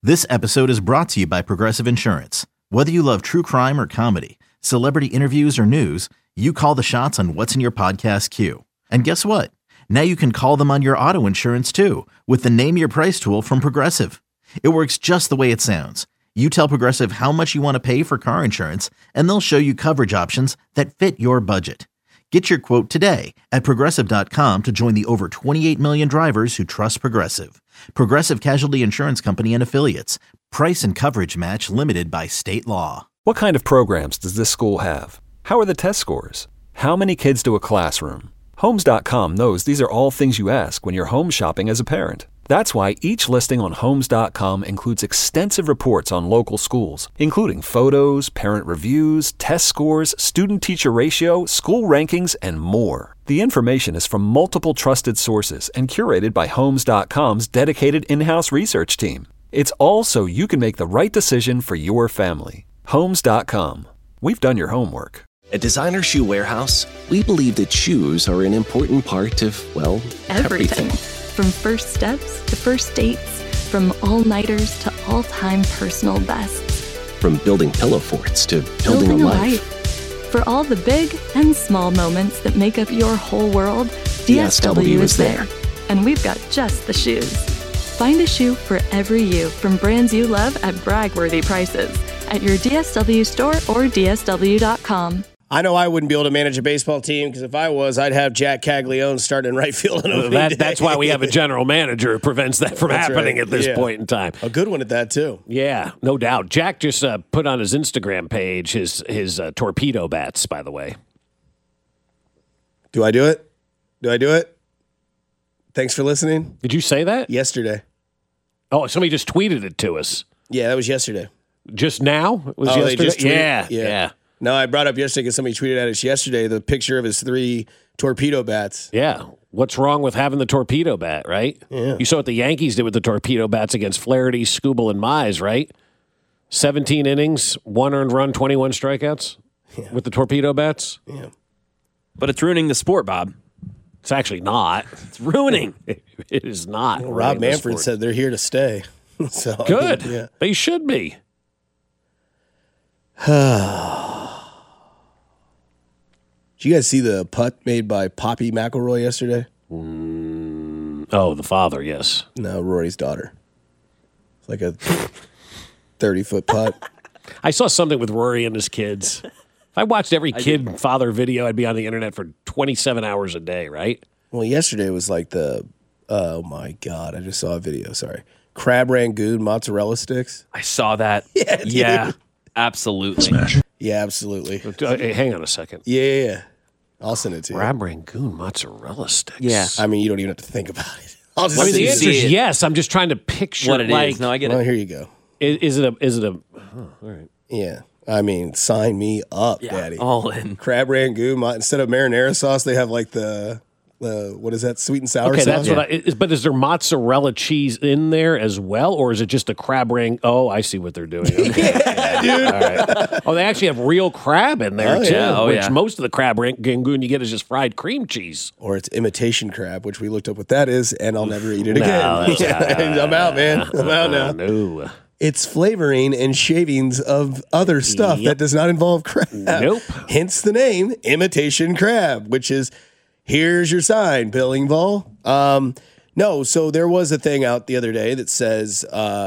This episode is brought to you by Progressive Insurance. Whether you love true crime or comedy, celebrity interviews or news, you call the shots on what's in your podcast queue. And guess what? Now you can call them on your auto insurance too with the Name Your Price tool from Progressive. It works just the way it sounds. You tell Progressive how much you want to pay for car insurance, and they'll show you coverage options that fit your budget. Get your quote today at Progressive.com to join the over 28 million drivers who trust Progressive. Progressive Casualty Insurance Company and Affiliates. Price and coverage match limited by state law. What kind of programs does this school have? How are the test scores? How many kids to a classroom? Homes.com knows these are all things you ask when you're home shopping as a parent. That's why each listing on Homes.com includes extensive reports on local schools, including photos, parent reviews, test scores, student-teacher ratio, school rankings, and more. The information is from multiple trusted sources and curated by Homes.com's dedicated in-house research team. It's all so you can make the right decision for your family. Homes.com. We've done your homework. At Designer Shoe Warehouse, we believe that shoes are an important part of, well, everything. From first steps to first dates, from all-nighters to all-time personal bests. From building pillow forts to building a life. For all the big and small moments that make up your whole world, DSW is there. And we've got just the shoes. Find a shoe for every you from brands you love at brag-worthy prices at your DSW store or DSW.com. I know I wouldn't be able to manage a baseball team because if I was, I'd have Jack Caglione starting in right field. That's why we have a general manager who prevents that from happening at this point in time. A good one at that, too. Yeah, no doubt. Jack just put on his Instagram page his torpedo bats, by the way. Do I do it? Thanks for listening. Did you say that? Yesterday. Oh, somebody just tweeted it to us. Yeah, that was yesterday. Just now? It was yesterday? They just tweeted? Yeah. No, I brought up yesterday because somebody tweeted at us yesterday the picture of his 3 torpedo bats. Yeah. What's wrong with having the torpedo bat, right? Yeah. You saw what the Yankees did with the torpedo bats against Flaherty, Skubal, and Mize, right? 17 innings, 1 earned run, 21 strikeouts with the torpedo bats. Yeah. But it's ruining the sport, Bob. It's actually not. It's ruining. It is not. Well, Rob Manfred said they're here to stay. So good. Yeah. They should be. Did you guys see the putt made by Poppy McElroy yesterday? Oh, the father, yes. No, Rory's daughter. It's like a 30-foot putt. I saw something with Rory and his kids. If I watched every kid father video, I'd be on the internet for 27 hours a day, right? Well, yesterday was like oh my God, I just saw a video, sorry. Crab Rangoon mozzarella sticks. I saw that. Yeah, absolutely. Smash. Yeah, absolutely. Hey, hang on a second. Yeah. I'll send it to you. Crab Rangoon mozzarella sticks. Yeah. I mean, you don't even have to think about it. I'll just the answer is yes. I'm just trying to picture what it is. No, I get it. Well, here you go. Is it a all right. Yeah. I mean, sign me up, Daddy. All in. Crab Rangoon. Instead of marinara sauce, they have like the what is that? Sweet and sour Okay, sauce? that's what but is there mozzarella cheese in there as well, or is it just a crab ring? Oh, I see what they're doing. Okay. Dude. All right. Oh, they actually have real crab in there, too, which most of the crab rangoon you get is just fried cream cheese. Or it's imitation crab, which we looked up what that is, and I'll never eat it again. I'm out, man. I'm out now. No. It's flavoring and shavings of other stuff that does not involve crab. Nope. Hence the name imitation crab, which is, here's your sign, Bill Engvall. No, so there was a thing out the other day that says,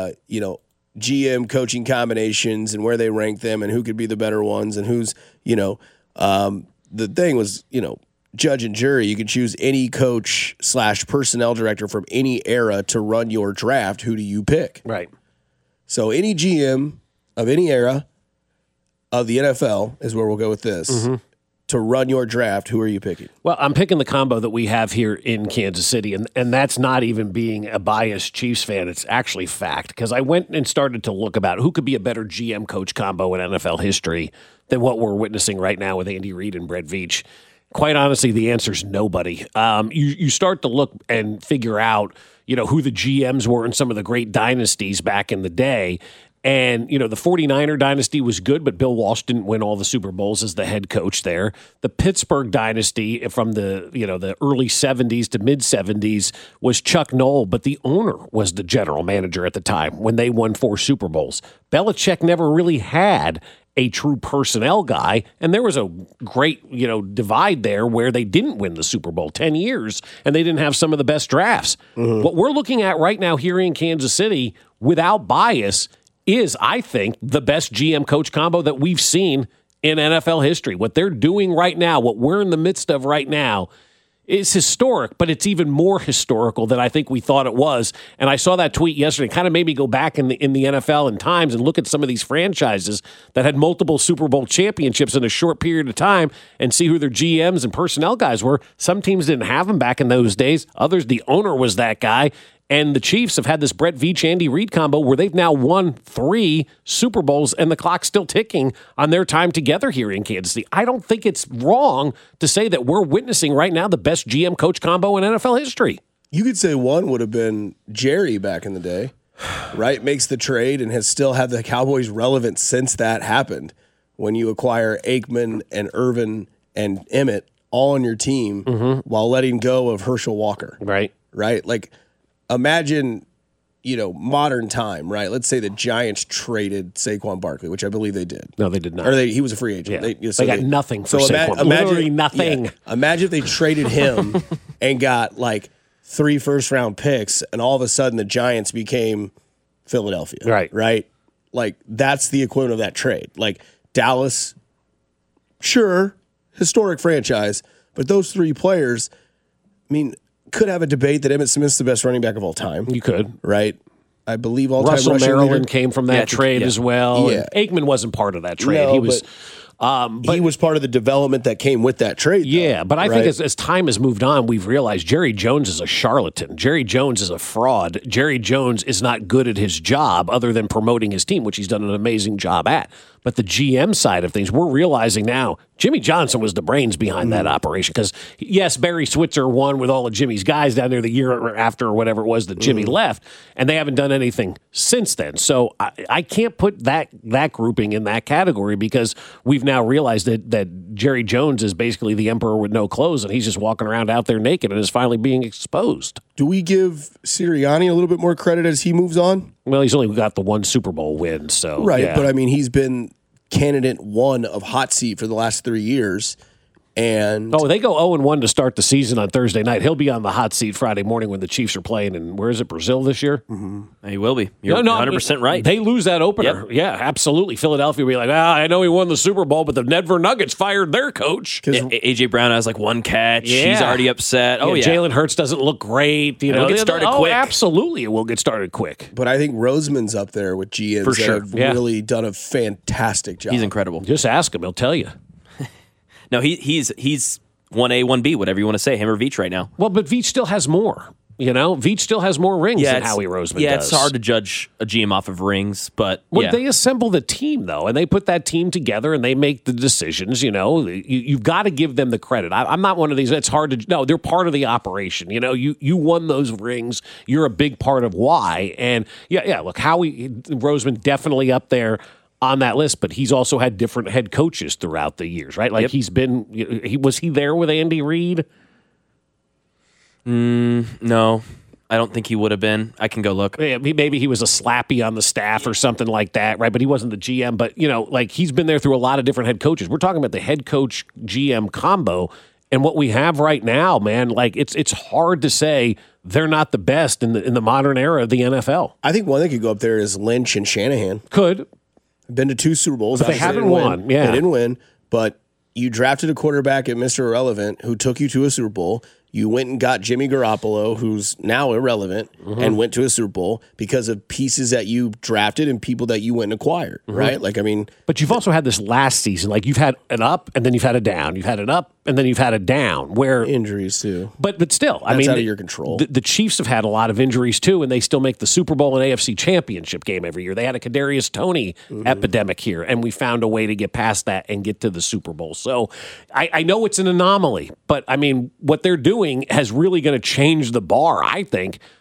GM coaching combinations and where they rank them and who could be the better ones and who's, the thing was, judge and jury. You can choose any coach / personnel director from any era to run your draft. Who do you pick? Right. So any GM of any era of the NFL is where we'll go with this. Mm-hmm. To run your draft, who are you picking? Well, I'm picking the combo that we have here in Kansas City, and that's not even being a biased Chiefs fan. It's actually fact, because I went and started to look about who could be a better GM coach combo in NFL history than what we're witnessing right now with Andy Reid and Brett Veach. Quite honestly, the answer is nobody. You start to look and figure out, who the GMs were in some of the great dynasties back in the day, And, the 49er dynasty was good, but Bill Walsh didn't win all the Super Bowls as the head coach there. The Pittsburgh dynasty from the early 70s to mid 70s was Chuck Noll, but the owner was the general manager at the time when they won 4 Super Bowls. Belichick never really had a true personnel guy, and there was a great, divide there where they didn't win the Super Bowl 10 years, and they didn't have some of the best drafts. What we're looking at right now here in Kansas City, without bias, is, I think, the best GM-coach combo that we've seen in NFL history. What they're doing right now, what we're in the midst of right now, is historic, but it's even more historical than I think we thought it was. And I saw that tweet yesterday. It kind of made me go back in the NFL and times and look at some of these franchises that had multiple Super Bowl championships in a short period of time and see who their GMs and personnel guys were. Some teams didn't have them back in those days. Others, the owner was that guy. And the Chiefs have had this Brett Veach, Andy Reid combo where they've now won 3 Super Bowls, and the clock's still ticking on their time together here in Kansas City. I don't think it's wrong to say that we're witnessing right now the best GM-coach combo in NFL history. You could say one would have been Jerry back in the day, right? Makes the trade and has still had the Cowboys relevant since that happened. When you acquire Aikman and Irvin and Emmett all on your team while letting go of Herschel Walker. Right. Right? Like, imagine, modern time, right? Let's say the Giants traded Saquon Barkley, which I believe they did. No, they did not. Or he was a free agent. Yeah. They got nothing for Saquon. Literally nothing. Yeah, imagine if they traded him and got 3 first-round picks, and all of a sudden the Giants became Philadelphia. Right. Right? That's the equivalent of that trade. Dallas, sure, historic franchise, but those 3 players, could have a debate that Emmitt Smith's the best running back of all time. You could. Right? I believe all-time Russell rushing Maryland leader came from that trade as well. Yeah. Aikman wasn't part of that trade. No, he was... But he was part of the development that came with that trade. Yeah, but I think as time has moved on, we've realized Jerry Jones is a charlatan. Jerry Jones is a fraud. Jerry Jones is not good at his job other than promoting his team, which he's done an amazing job at. But the GM side of things, we're realizing now Jimmy Johnson was the brains behind that operation. Because, yes, Barry Switzer won with all of Jimmy's guys down there the year after or whatever it was that Jimmy left, and they haven't done anything since then. So I can't put that grouping in that category because we've now realized that Jerry Jones is basically the emperor with no clothes, and he's just walking around out there naked and is finally being exposed. Do we give Sirianni a little bit more credit as he moves on? Well, he's only got the 1 Super Bowl win, so right. yeah. But he's been candidate 1 of hot seat for the last 3 years. And they go 0-1 to start the season on Thursday night. He'll be on the hot seat Friday morning when the Chiefs are playing. And where is it, Brazil this year? He will be. You're 100% right. They lose that opener. Yep. Yeah, absolutely. Philadelphia will be like, I know he won the Super Bowl, but the Denver Nuggets fired their coach. A.J. Brown has 1 catch. Yeah. He's already upset. Jalen Hurts doesn't look great. It'll get started quick. Absolutely, it will get started quick. But I think Roseman's up there with GMs for sure. Have really done a fantastic job. He's incredible. Just ask him. He'll tell you. No, he's 1A, 1B, whatever you want to say, him or Veach right now. Well, but Veach still has more. Veach still has more rings than Howie Roseman does. Yeah, it's hard to judge a GM off of rings, but they assemble the team, though, and they put that team together, and they make the decisions, You've got to give them the credit. I'm not one of these, it's hard to... No, they're part of the operation. You won those rings. You're a big part of why. And, look, Howie Roseman definitely up there on that list, but he's also had different head coaches throughout the years, right? He's been... Was he there with Andy Reid? No, I don't think he would have been. I can go look. Yeah, maybe he was a slappy on the staff or something like that, right? But he wasn't the GM. But, he's been there through a lot of different head coaches. We're talking about the head coach GM combo. And what we have right now, man, it's hard to say they're not the best in the modern era of the NFL. I think one that could go up there is Lynch and Shanahan. Could. Been to 2 Super Bowls. But they haven't won. Yeah. They didn't win, but you drafted a quarterback at Mr. Irrelevant who took you to a Super Bowl. You went and got Jimmy Garoppolo, who's now irrelevant, and went to a Super Bowl because of pieces that you drafted and people that you went and acquired, right? But you've also had this last season. You've had an up and then you've had a down. You've had an up and then you've had a down. Where injuries too. But still, that's out of your control. The Chiefs have had a lot of injuries too, and they still make the Super Bowl and AFC Championship game every year. They had a Kadarius Toney epidemic here, and we found a way to get past that and get to the Super Bowl. So I know it's an anomaly, but what they're doing has really going to change the bar, I think,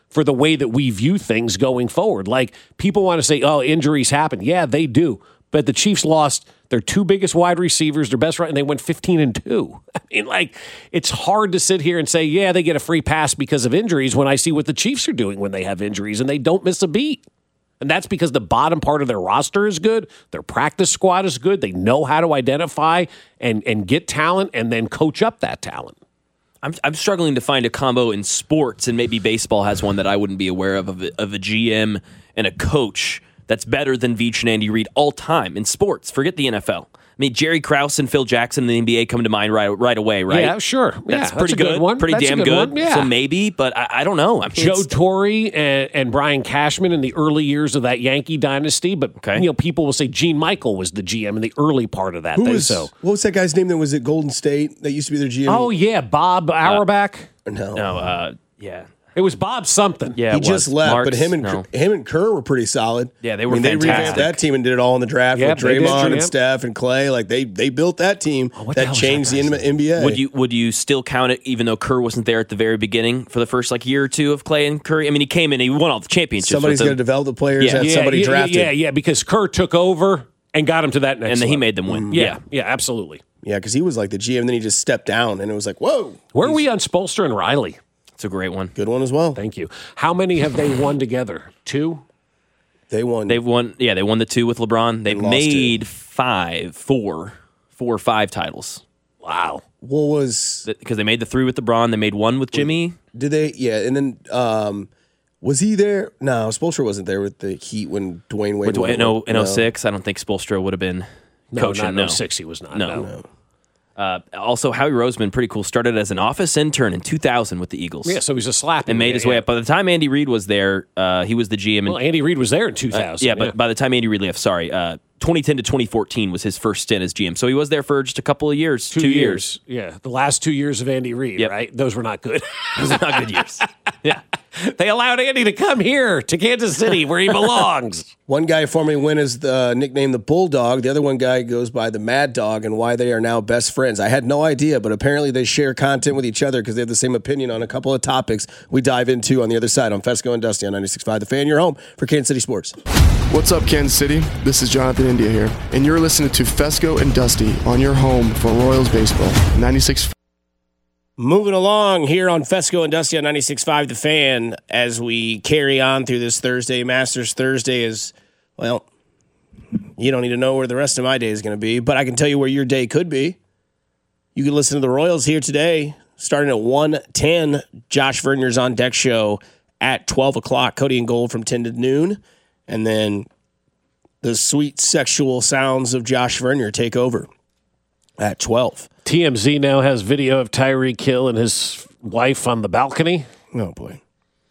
for the way that we view things going forward. Like, people want to say, oh, injuries happen. Yeah, they do. But the Chiefs lost their 2 biggest wide receivers, their best right, and they went 15-2. I mean, like, it's hard to sit here and say, yeah, they get a free pass because of injuries when I see what the Chiefs are doing when they have injuries, and they don't miss a beat. And that's because the bottom part of their roster is good. Their practice squad is good. They know how to identify and get talent and then coach up that talent. I'm struggling to find a combo in sports, and maybe baseball has one that I wouldn't be aware of a GM and a coach that's better than Veach and Andy Reid all time in sports. Forget the NFL. I mean, Jerry Krause and Phil Jackson in the NBA come to mind right away, right? Yeah, sure. That's pretty good. Pretty damn good. Yeah. So maybe, but I don't know. I mean, Joe Torre and Brian Cashman in the early years of that Yankee dynasty, but people will say Gene Michael was the GM in the early part of that. What was that guy's name that was at Golden State that used to be their GM? Oh, yeah, Bob Auerbach. Yeah. It was Bob something. Yeah, he just left, Marks, but him and Kerr were pretty solid. Yeah, they were They fantastic. revamped that team and did it all in the draft with Draymond and Steph and Clay. Like they built that team that changed the NBA. Would you still count it, even though Kerr wasn't there at the very beginning for the first year or two of Clay and Curry? I mean, he came in, he won all the championships. Somebody's going to develop the players. Somebody drafted. Yeah, because Kerr took over and got him to that next. And then level. he made them win. Yeah, absolutely. Yeah, because he was like the GM, and then he just stepped down, and it was like, whoa. Where are we on Spoelstra and Riley? It's a great one. Good one as well. Thank you. How many have they won together? 2? They won. They won the 2 with LeBron. They've made 4 or 5 titles. Wow. What was... Because they made the 3 with LeBron. They made 1 with Jimmy. Did they? Yeah, and then... was he there? No, Spoelstra wasn't there with the Heat when Dwayne Wade... In 06, I don't think Spoelstra would have been coaching. No, 06 he was not. No. Also, Howie Roseman, pretty cool, started as an office intern in 2000 with the Eagles. Yeah, so he's a slap. And made his way up. By the time Andy Reid was there, he was the GM. Well, Andy Reid was there in 2000. But by the time Andy Reid left, 2010 to 2014 was his first stint as GM. So he was there for just a couple of years. 2 years. Yeah, the last 2 years of Andy Reid, right? Those were not good. Those were not good years. Yeah. They allowed Andy to come here to Kansas City where he belongs. One guy formerly went as the nickname the Bulldog. The other one guy goes by the Mad Dog, and why they are now best friends. I had no idea, but apparently they share content with each other because they have the same opinion on a couple of topics we dive into on the other side on Fesco and Dusty on 96.5 The Fan, your home for Kansas City sports. What's up, Kansas City? This is Jonathan India here, and you're listening to Fesco and Dusty on your home for Royals baseball, 96.5. Moving along here on Fesco and Dusty on 96.5 The Fan as we carry on through this Thursday. Masters Thursday is, well, you don't need to know where the rest of my day is going to be, but I can tell you where your day could be. You can listen to the Royals here today, starting at 1:10. Josh Vernier's On Deck show at 12 o'clock. Cody and Gold from 10 to noon. And then the sweet sexual sounds of Josh Vernier take over at 12. TMZ now has video of Tyreek Hill and his wife on the balcony. Oh, boy.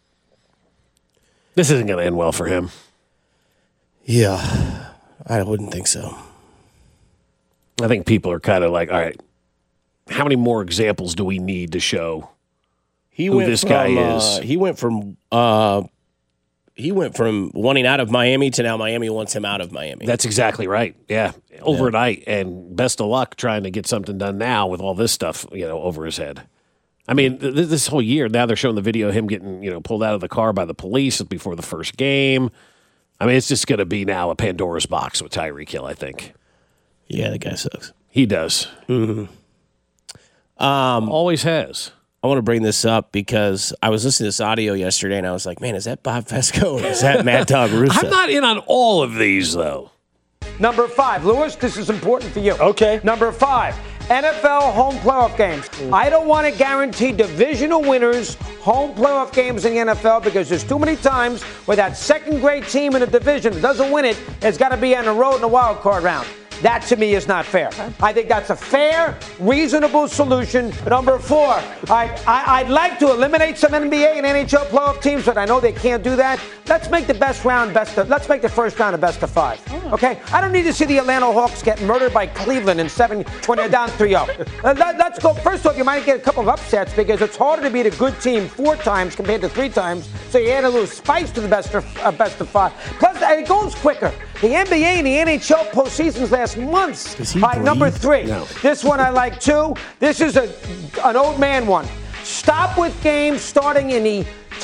This isn't going to end well for him. Yeah, I wouldn't think so. I think people are kind of like, all right, how many more examples do we need to show who this guy is? He went from wanting out of Miami to now Miami wants him out of Miami. That's exactly right. Yeah. Overnight. And best of luck trying to get something done now with all this stuff, over his head. I mean, this whole year, now they're showing the video of him getting, pulled out of the car by the police before the first game. I mean, it's just going to be now a Pandora's box with Tyreek Hill, I think. Yeah, the guy sucks. He does. Mm-hmm. Always has. I want to bring this up because I was listening to this audio yesterday, and I was like, man, is that Bob Fesco or is that Mad Dog Russo? I'm not in on all of these, though. Number 5, Lewis, this is important for you. Okay. Number 5, NFL home playoff games. I don't want to guarantee divisional winners home playoff games in the NFL because there's too many times where that second-grade team in a division that doesn't win it has got to be on the road in the wild card round. That, to me, is not fair. I think that's a fair, reasonable solution. Number 4, I'd like to eliminate some NBA and NHL playoff teams, but I know they can't do that. Let's make the first round a best of 5. Okay? I don't need to see the Atlanta Hawks get murdered by Cleveland in 7 when they're down 3-0. Let's go. First off, you might get a couple of upsets because it's harder to beat a good team 4 times compared to 3 times. So you add a little spice to the best of 5. Plus, it goes quicker. The NBA and the NHL postseasons last months. All right, number 3. No. This one I like too. This is an old man one. Stop with games starting in the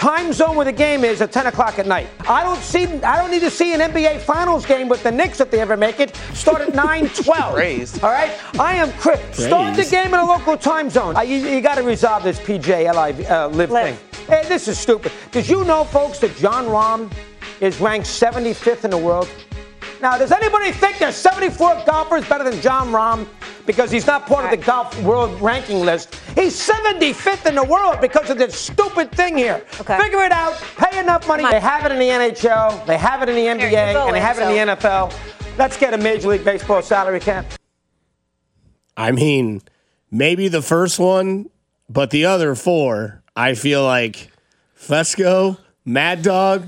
time zone where the game is at 10 o'clock at night. I don't need to see an NBA Finals game with the Knicks, if they ever make it, start at 9:12. All right? I am quick. Start the game in a local time zone. You got to resolve this PJ thing. Hey, this is stupid. Did you know, folks, that Jon Rahm is ranked 75th in the world? Now, does anybody think there's 74 golfers better than Jon Rahm because he's not part of the golf world ranking list? He's 75th in the world because of this stupid thing here. Okay. Figure it out. Pay enough money. They have it in the NHL. They have it in the NBA. And they have it in the NFL. Let's get a Major League Baseball salary cap. I mean, maybe the first one, but the other four, I feel like Fesco, Mad Dog,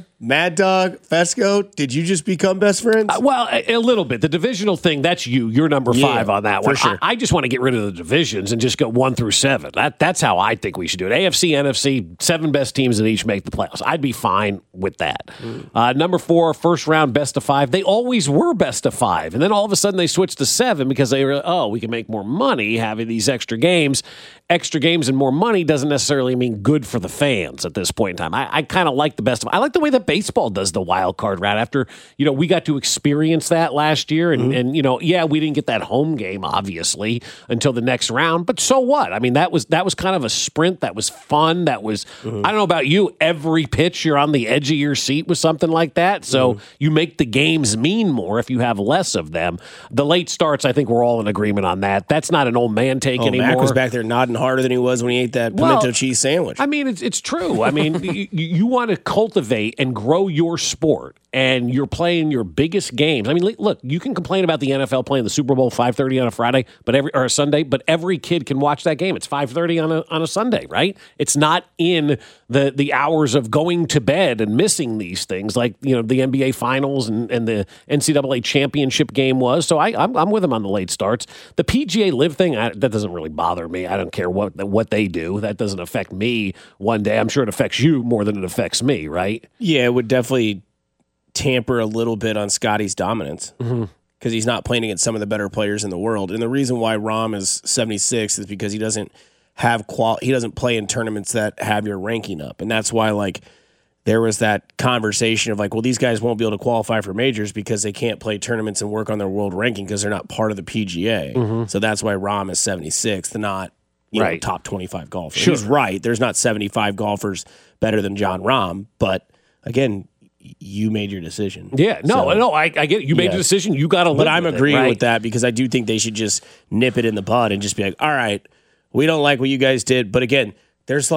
Fesco, did you just become best friends? Well, a little bit. The divisional thing, that's you. You're number 5 on that one. For sure. I just want to get rid of the divisions and just go 1 through 7. That's how I think we should do it. AFC, NFC, 7 best teams that each make the playoffs. I'd be fine with that. Number 4, first round, best of 5. They always were best of 5. And then all of a sudden they switched to 7 because they were, we can make more money having these extra games. Extra games and more money doesn't necessarily mean good for the fans at this point in time. I kind of like the best of. I like the way that baseball does the wild card route. After we got to experience that last year, and we didn't get that home game obviously until the next round. But so what? I mean, that was kind of a sprint. That was fun. That was I don't know about you. Every pitch you're on the edge of your seat with something like that. So you make the games mean more if you have less of them. The late starts, I think we're all in agreement on that. That's not an old man take anymore. Mac was back there nodding harder than he was when he ate that pimento cheese sandwich. I mean, it's true. I mean, you want to cultivate and grow your sport, and you're playing your biggest games. I mean, look, you can complain about the NFL playing the Super Bowl 5:30 on a Friday, or a Sunday, but every kid can watch that game. It's 5:30 on a Sunday, right? It's not in the hours of going to bed and missing these things like the NBA Finals and the NCAA championship game was. So I'm with them on the late starts. The PGA Live thing, that doesn't really bother me. I don't care what they do. That doesn't affect me one day. I'm sure it affects you more than it affects me, right? Yeah, it would definitely tamper a little bit on Scotty's dominance because he's not playing against some of the better players in the world. And the reason why Rahm is 76 is because he doesn't have he doesn't play in tournaments that have your ranking up. And that's why there was that conversation of well, these guys won't be able to qualify for majors because they can't play tournaments and work on their world ranking because they're not part of the PGA. So that's why Rahm is 76th, not top 25 golfers. Sure. He's right. There's not 75 golfers better than Jon Rahm, but again, you made your decision. Yeah, I get it. You made your decision. You got to live with it. But I'm agreeing with that because I do think they should just nip it in the bud and just be like, all right, we don't like what you guys did. But again, there's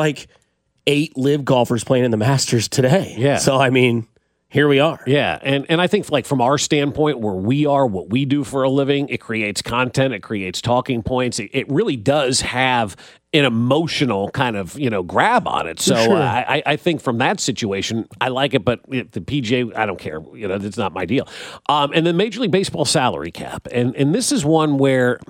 8 live golfers playing in the Masters today. Yeah. So, I mean, here we are. Yeah, and I think from our standpoint, where we are, what we do for a living, it creates content, it creates talking points. It really does have an emotional kind of grab on it. So sure. I think from that situation, I like it. But the PGA, I don't care. It's not my deal. And then Major League Baseball salary cap, and this is one where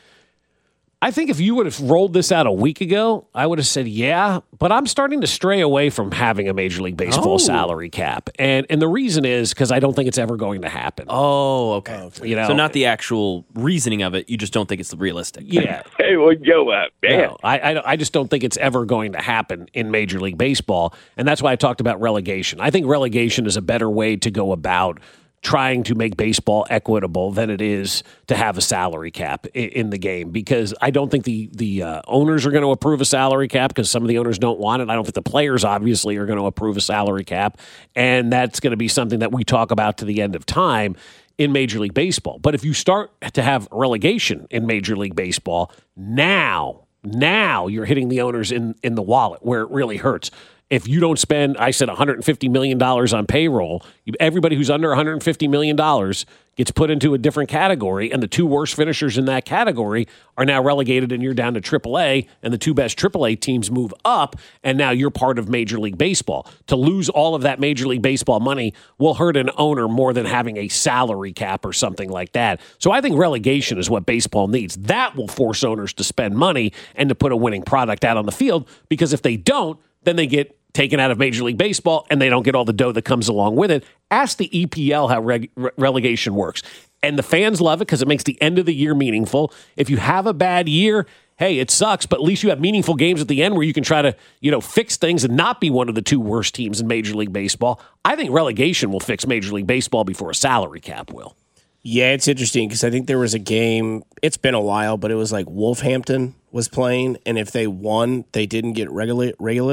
I think if you would have rolled this out a week ago, I would have said, yeah, but I'm starting to stray away from having a Major League Baseball salary cap. And the reason is because I don't think it's ever going to happen. Oh, okay. So not the actual reasoning of it. You just don't think it's realistic. Yeah. Hey, what'd you up? No, I just don't think it's ever going to happen in Major League Baseball. And that's why I talked about relegation. I think relegation is a better way to go about trying to make baseball equitable than it is to have a salary cap in the game, because I don't think the owners are going to approve a salary cap because some of the owners don't want it. I don't think the players obviously are going to approve a salary cap, and that's going to be something that we talk about to the end of time in Major League Baseball. But if you start to have relegation in Major League Baseball, now you're hitting the owners in the wallet where it really hurts. If you don't spend, I said, $150 million on payroll, everybody who's under $150 million gets put into a different category, and the 2 worst finishers in that category are now relegated, and you're down to AAA, and the 2 best AAA teams move up, and now you're part of Major League Baseball. To lose all of that Major League Baseball money will hurt an owner more than having a salary cap or something like that. So I think relegation is what baseball needs. That will force owners to spend money and to put a winning product out on the field, because if they don't, then they get taken out of Major League Baseball, and they don't get all the dough that comes along with it. Ask the EPL how relegation works. And the fans love it because it makes the end of the year meaningful. If you have a bad year, hey, it sucks, but at least you have meaningful games at the end where you can try to, fix things and not be one of the two worst teams in Major League Baseball. I think relegation will fix Major League Baseball before a salary cap will. Yeah, it's interesting because I think there was a game, it's been a while, but it was like Wolverhampton was playing, and if they won, they didn't get relegated.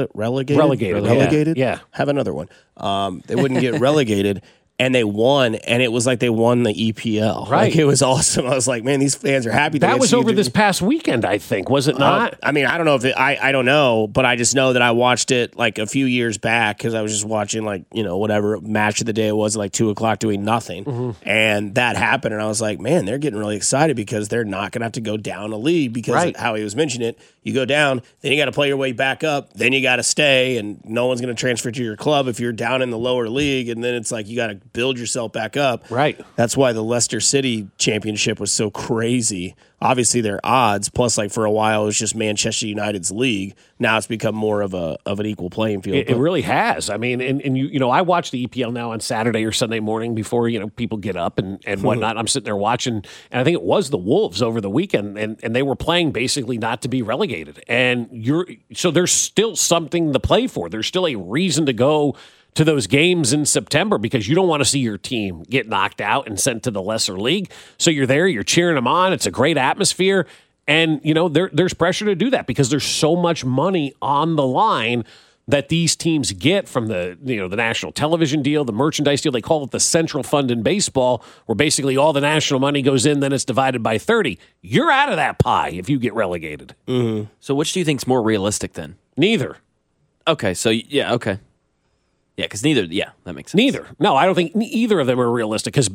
Relegated. Yeah. Have another one. They wouldn't get relegated. And they won, and it was like they won the EPL. Right. Like, it was awesome. I was like, man, these fans are happy. That was over this past weekend, I think, was it not? I mean, I don't know if I don't know, but I just know that I watched it like a few years back because I was just watching whatever match of the day it was at like 2:00 doing nothing. Mm-hmm. And that happened, and I was like, man, they're getting really excited because they're not going to have to go down a league because how he was mentioning it. You go down, then you got to play your way back up, then you got to stay, and no one's going to transfer to your club if you're down in the lower league, and then it's like you got to build yourself back up. Right. That's why the Leicester City championship was so crazy. Obviously, their odds. Plus, like for a while, it was just Manchester United's league. Now it's become more of an equal playing field. It really has. I mean, and I watch the EPL now on Saturday or Sunday morning before people get up and whatnot. I'm sitting there watching, and I think it was the Wolves over the weekend, and they were playing basically not to be relegated. And so there's still something to play for. There's still a reason to go to those games in September because you don't want to see your team get knocked out and sent to the lesser league. So you're there, you're cheering them on. It's a great atmosphere. And, there's pressure to do that because there's so much money on the line that these teams get from the national television deal, the merchandise deal. They call it the central fund in baseball, where basically all the national money goes in, then it's divided by 30. You're out of that pie if you get relegated. Mm-hmm. So which do you think is more realistic then? Neither. Okay, so yeah, okay. Yeah, because neither. Yeah, that makes sense. Neither. No, I don't think either of them are realistic. Because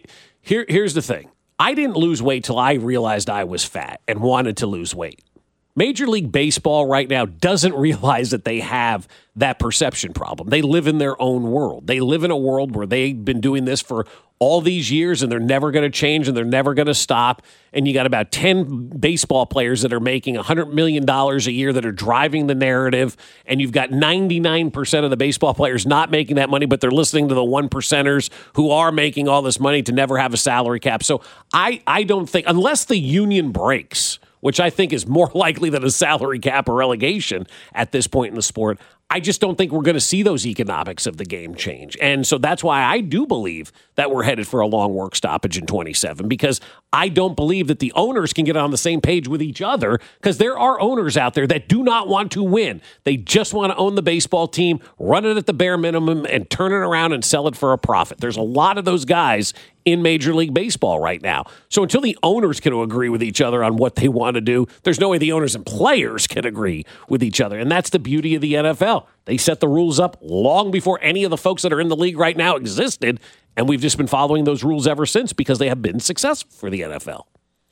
here's the thing: I didn't lose weight till I realized I was fat and wanted to lose weight. Major League Baseball right now doesn't realize that they have that perception problem. They live in their own world. They live in a world where they've been doing this for all these years, and they're never going to change, and they're never going to stop. And you got about 10 baseball players that are making $100 million a year that are driving the narrative, and you've got 99% of the baseball players not making that money, but they're listening to the 1%ers who are making all this money to never have a salary cap. So I don't think, unless the union breaks, which I think is more likely than a salary cap or relegation at this point in the sport, I just don't think we're going to see those economics of the game change. And so that's why I do believe that we're headed for a long work stoppage in 27, because I don't believe that the owners can get on the same page with each other, because there are owners out there that do not want to win. They just want to own the baseball team, run it at the bare minimum, and turn it around and sell it for a profit. There's a lot of those guys in Major League Baseball right now. So until the owners can agree with each other on what they want to do, there's no way the owners and players can agree with each other. And that's the beauty of the NFL. They set the rules up long before any of the folks that are in the league right now existed, and we've just been following those rules ever since because they have been successful for the NFL.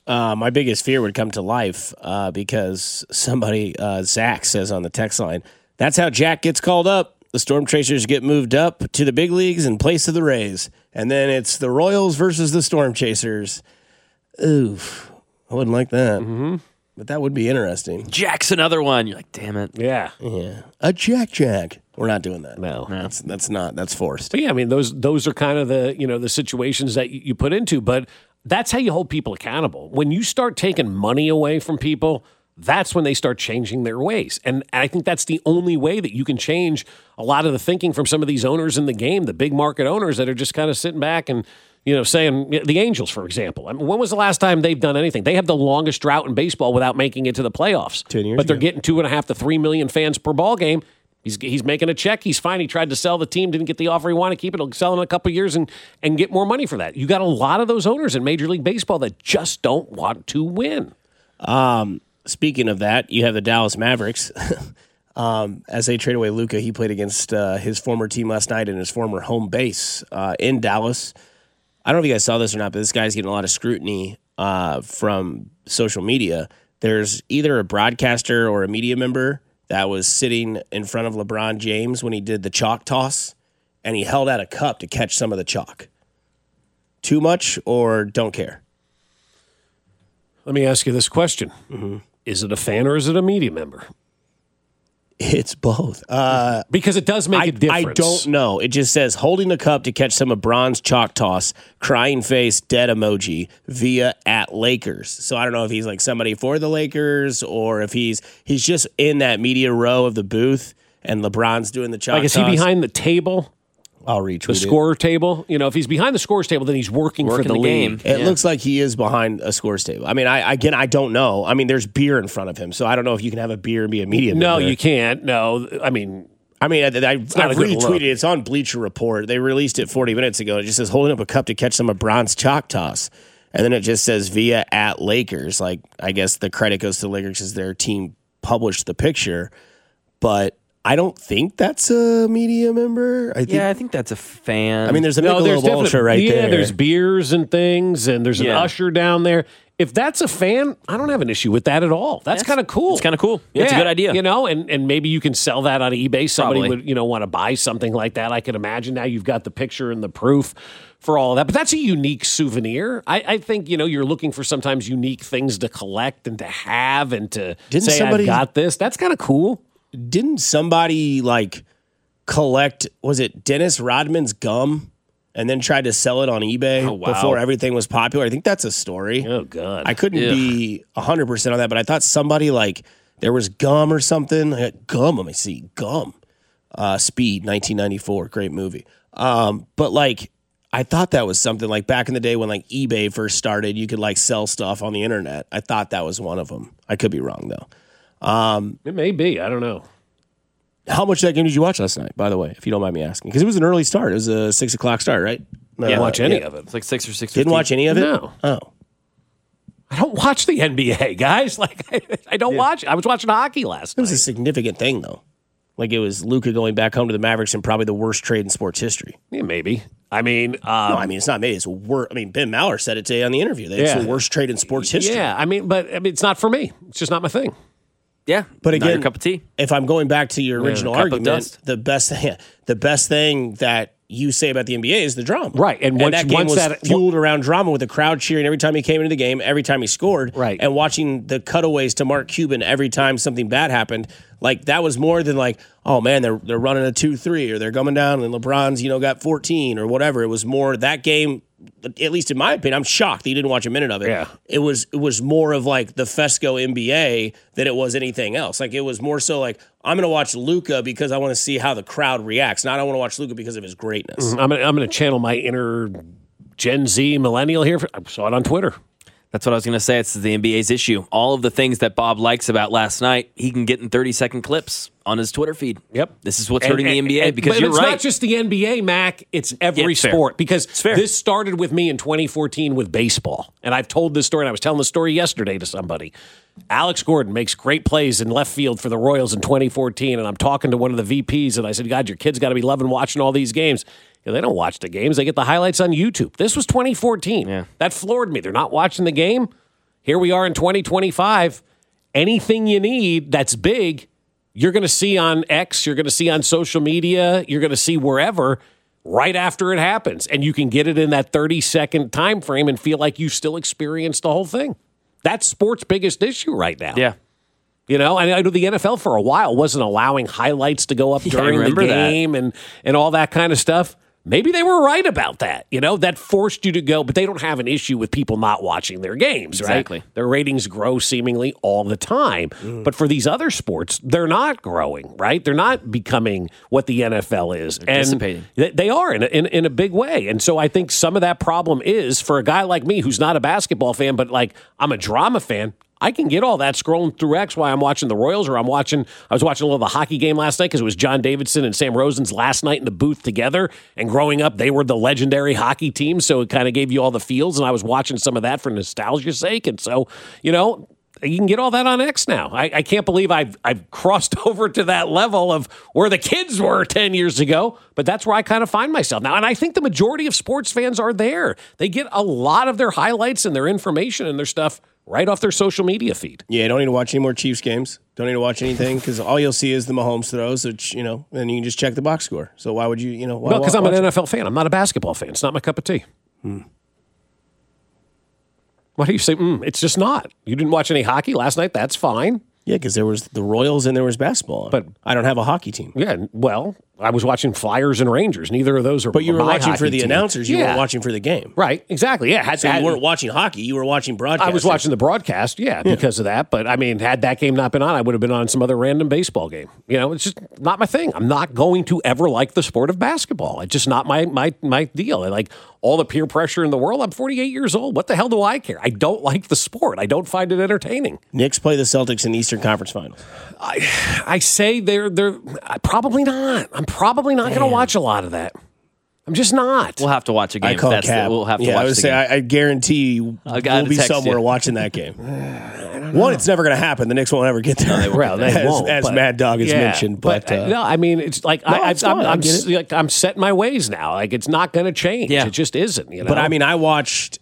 My biggest fear would come to life because somebody, Zach says on the text line, that's how Jack gets called up. The Storm Chasers get moved up to the big leagues in place of the Rays. And then it's the Royals versus the Storm Chasers. Oof. I wouldn't like that. Mm-hmm. But that would be interesting. Jack's another one. You're like, damn it. Yeah. A Jack. We're not doing that. No. That's forced. But yeah, I mean, those are kind of the situations that you put into, but that's how you hold people accountable. When you start taking money away from people, that's when they start changing their ways. And I think that's the only way that you can change a lot of the thinking from some of these owners in the game, the big market owners that are just kind of sitting back and, saying, the Angels, for example. I mean, when was the last time they've done anything? They have the longest drought in baseball without making it to the playoffs. 10 years But they're ago. getting 2.5 to 3 million fans per ball game. He's making a check. He's fine. He tried to sell the team, didn't get the offer he wanted. Keep it. He'll sell in a couple of years and get more money for that. You got a lot of those owners in Major League Baseball that just don't want to win. Speaking of that, you have the Dallas Mavericks. As they trade away Luka, he played against his former team last night in his former home base in Dallas. I don't know if you guys saw this or not, but this guy's getting a lot of scrutiny from social media. There's either a broadcaster or a media member that was sitting in front of LeBron James when he did the chalk toss, and he held out a cup to catch some of the chalk. Too much or don't care? Let me ask you this question. Mm-hmm. Is it a fan or is it a media member? It's both. Because it does make a difference. I don't know. It just says holding the cup to catch some of Bron's chalk toss, crying face, dead emoji via @Lakers. So I don't know if he's like somebody for the Lakers or if he's just in that media row of the booth and LeBron's doing the chalk toss. Is he behind the table? I'll retweet the scorer table. If he's behind the scorer's table, then he's working for the league. It looks like he is behind a scorer's table. I mean, I don't know. I mean, there's beer in front of him, so I don't know if you can have a beer and be a media member. No, you can't. No, I mean, I've retweeted it. It's on Bleacher Report. They released it 40 minutes ago. It just says holding up a cup to catch some of Bron's chalk toss, and then it just says via @Lakers. Like, I guess the credit goes to the Lakers because their team published the picture, but I don't think that's a media member. I think that's a fan. I mean, there's a Michelob Ultra right there. Yeah, there's beers and things, and there's an usher down there. If that's a fan, I don't have an issue with that at all. That's kind of cool. It's kind of cool. Yeah, it's a good idea. And maybe you can sell that on eBay. Somebody would, want to buy something like that. I can imagine now you've got the picture and the proof for all of that. But that's a unique souvenir. I think, you're looking for sometimes unique things to collect and to have and to I've got this. That's kind of cool. Didn't somebody collect, was it Dennis Rodman's gum and then tried to sell it on eBay before everything was popular? I think that's a story. Oh, God. I couldn't be 100% on that, but I thought somebody there was gum or something. Gum, let me see. Gum. Speed, 1994. Great movie. But I thought that was something back in the day when eBay first started, you could sell stuff on the internet. I thought that was one of them. I could be wrong though. It may be. I don't know. How much of that game did you watch last night, by the way, if you don't mind me asking? Because it was an early start. It was a 6 o'clock start, right? Didn't watch any of it. It's 6 or 6:15. Didn't watch any of it? No. Oh. I don't watch the NBA, guys. I don't watch it. I was watching hockey last night. It was a significant thing, though. It was Luka going back home to the Mavericks and probably the worst trade in sports history. Yeah, maybe. I mean, it's not maybe. It's Ben Maller said it today on the interview. It's the worst trade in sports history. Yeah, but it's not for me. It's just not my thing. Yeah, but again, not your cup of tea. If I'm going back to your original argument, the best thing that you say about the NBA is the drama, right? And that game was fueled around drama with the crowd cheering every time he came into the game, every time he scored, right? And watching the cutaways to Mark Cuban every time something bad happened. That was more than oh man, they're running a 2-3 or they're coming down and LeBron's got 14 or whatever. It was more that game. At least in my opinion, I'm shocked that you didn't watch a minute of it. Yeah. It was more of the Fesco NBA than it was anything else. It was more so I'm going to watch Luka because I want to see how the crowd reacts. Not I want to watch Luka because of his greatness. I'm going to channel my inner Gen Z millennial here. I saw it on Twitter. That's what I was going to say. It's the NBA's issue. All of the things that Bob likes about last night, he can get in 30-second clips on his Twitter feed. Yep. This is what's hurting the NBA because but you're it's right. It's not just the NBA, Mac. It's every sport. Because this started with me in 2014 with baseball. And I've told this story, and I was telling the story yesterday to somebody. Alex Gordon makes great plays in left field for the Royals in 2014, and I'm talking to one of the VPs, and I said, God, your kid's got to be loving watching all these games. They don't watch the games. They get the highlights on YouTube. This was 2014. Yeah. That floored me. They're not watching the game. Here we are in 2025. Anything you need that's big, you're going to see on X, you're going to see on social media, you're going to see wherever right after it happens. And you can get it in that 30-second time frame and feel like you still experienced the whole thing. That's sports' biggest issue right now. Yeah. And I know the NFL for a while wasn't allowing highlights to go up during the game and all that kind of stuff. Maybe they were right about that. That forced you to go, but they don't have an issue with people not watching their games, right? Exactly. Their ratings grow seemingly all the time. But for these other sports, they're not growing, right? They're not becoming what the NFL is. They're dissipating. They are in a big way. And so I think some of that problem is for a guy like me who's not a basketball fan, but I'm a drama fan. I can get all that scrolling through X while I'm watching the Royals or I was watching a little of the hockey game last night because it was John Davidson and Sam Rosen's last night in the booth together. And growing up, they were the legendary hockey team, so it kind of gave you all the feels. And I was watching some of that for nostalgia's sake. And so, you can get all that on X now. I can't believe I've crossed over to that level of where the kids were 10 years ago, but that's where I kind of find myself now. And I think the majority of sports fans are there. They get a lot of their highlights and their information and their stuff right off their social media feed. Yeah, don't need to watch any more Chiefs games. Don't need to watch anything because all you'll see is the Mahomes throws, which, and you can just check the box score. So why would you, Well, because I'm an NFL fan. I'm not a basketball fan. It's not my cup of tea. Why do you say, it's just not? You didn't watch any hockey last night? That's fine. Yeah, because there was the Royals and there was basketball. But I don't have a hockey team. Yeah, well, I was watching Flyers and Rangers. Neither of those are. But you were my watching for hockey the team. announcers. You weren't watching for the game. Right, exactly. Yeah, So you weren't watching hockey. You were watching broadcast. I was watching the broadcast, because of that. But I mean, had that game not been on, I would have been on some other random baseball game. It's just not my thing. I'm not going to ever like the sport of basketball. It's just not my deal. I like all the peer pressure in the world. I'm 48 years old. What the hell do I care? I don't like the sport. I don't find it entertaining. Knicks play the Celtics in the Eastern Conference Finals. I say they're probably not. I'm probably not going to watch a lot of that. I'm just not. We'll have to watch a game. I call cap. We'll have to watch I would the say game. I guarantee you we'll be somewhere watching that game. One, it's never going to happen. The Knicks won't ever get there. Well, they won't. As Mad Dog has mentioned. But no, I mean, it's like I'm set in my ways now. Like it's not going to change. Yeah. It just isn't. But I mean, I'll watch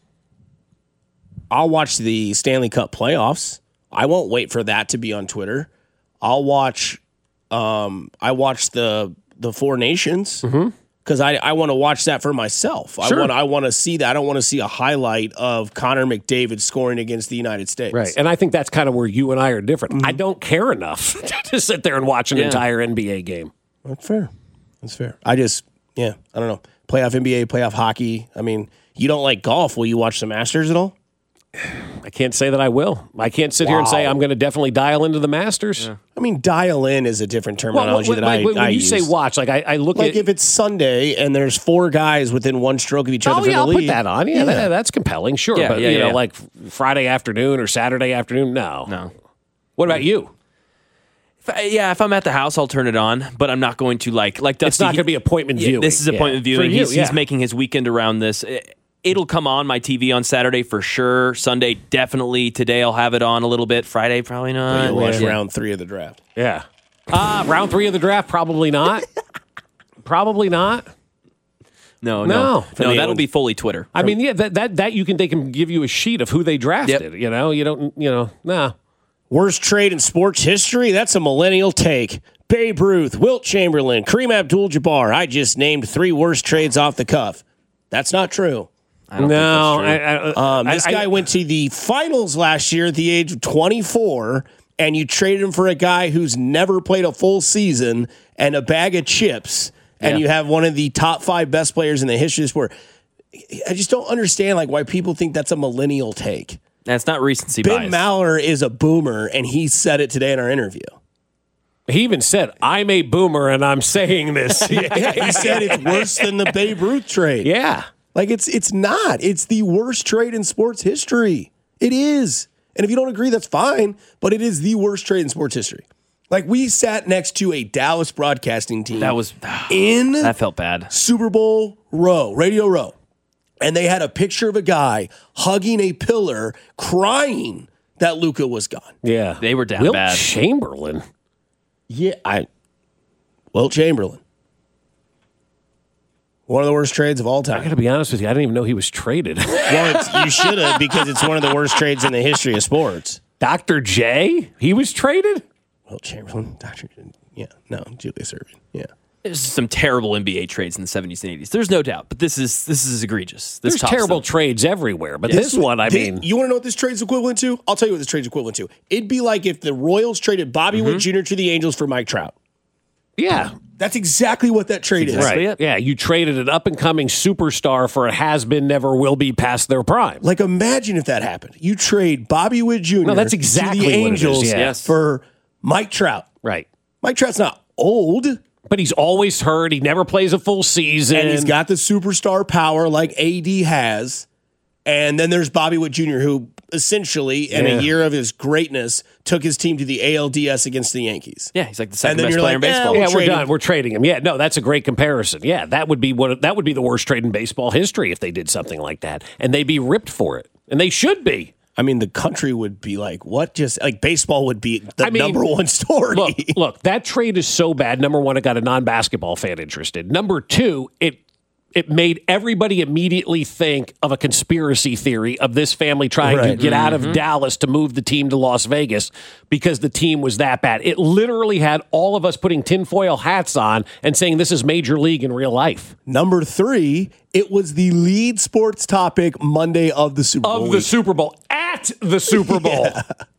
the Stanley Cup playoffs. I won't wait for that to be on Twitter. I'll watch. I watch the Four Nations because I want to watch that for myself. Sure. I want to see that. I don't want to see a highlight of Connor McDavid scoring against the United States. Right, and I think that's kind of where you and I are different. I don't care enough to sit there and watch an entire NBA game. That's fair. I don't know. Playoff NBA, playoff hockey. I mean, you don't like golf. Will you watch the Masters at all? I can't say that I will. I can't sit here and say I'm going to definitely dial into the Masters. Yeah. I mean, dial in is a different terminology that I when you use. say watch, like I look like at if it's Sunday and there's four guys within one stroke of each other for the I'll lead. put that on. Yeah, that's compelling. Sure, but you know, like Friday afternoon or Saturday afternoon, no. What about you? If I'm at the house, I'll turn it on, but I'm not going to like Dusty. It's not going to be appointment viewing. This is appointment viewing. You, he's making his weekend around this. It'll come on my TV on Saturday for sure. Sunday, definitely. Today, I'll have it on a little bit. Friday, probably not. You'll watch round 3 of the draft. Yeah. Round 3 of the draft, probably not. Probably not. No. That'll be fully Twitter. I mean, that they can give you a sheet of who they drafted. Yep. You don't. Nah. Worst trade in sports history? That's a millennial take. Babe Ruth, Wilt Chamberlain, Kareem Abdul-Jabbar. I just named 3 worst trades off the cuff. That's not true. I don't think that's true. This guy went to the finals last year at the age of 24, and you traded him for a guy who's never played a full season and a bag of chips, and you have one of the top 5 best players in the history of the sport. I just don't understand why people think that's a millennial take. That's not recency bias. Ben Maller is a boomer, and he said it today in our interview. He even said, I'm a boomer, and I'm saying this. He said it's worse than the Babe Ruth trade. Yeah. It's not. It's the worst trade in sports history. It is. And if you don't agree, that's fine. But it is the worst trade in sports history. We sat next to a Dallas broadcasting team. That felt bad. Super Bowl row, Radio Row. And they had a picture of a guy hugging a pillar, crying that Luka was gone. Yeah. They were down Wilt bad. Chamberlain. Yeah, Wilt Chamberlain. One of the worst trades of all time. I got to be honest with you. I didn't even know he was traded. Well, you should have, because it's one of the worst trades in the history of sports. Dr. J? He was traded? Wilt Chamberlain, Julius Erving. Yeah. There's some terrible NBA trades in the 70s and 80s. There's no doubt, but this is egregious. There's terrible trades everywhere, but this one, You want to know what this trade's equivalent to? I'll tell you what this trade's equivalent to. It'd be like if the Royals traded Bobby Wood Jr. to the Angels for Mike Trout. Yeah. That's exactly what that trade is. Right. Yeah, you traded an up-and-coming superstar for a has-been, never will be past their prime. Imagine if that happened. You trade Bobby Wood Jr. No, that's exactly to the what it is, Angels for Mike Trout. Right. Mike Trout's not old. But he's always hurt. He never plays a full season. And he's got the superstar power like AD has. And then there's Bobby Wood Jr., who essentially, in a year of his greatness, took his team to the ALDS against the Yankees. Yeah, he's like the second best player in baseball. We're done. We're trading him. Yeah, no, that's a great comparison. Yeah, that would be the worst trade in baseball history if they did something like that. And they'd be ripped for it. And they should be. I mean, the country would be like, what? Just baseball would be number one story. Look, that trade is so bad. Number one, it got a non-basketball fan interested. Number two, it made everybody immediately think of a conspiracy theory of this family trying to get out of Dallas to move the team to Las Vegas because the team was that bad. It literally had all of us putting tinfoil hats on and saying this is Major League in real life. Number 3, it was the lead sports topic Monday of the Super Bowl. The Super Bowl. At the Super Bowl.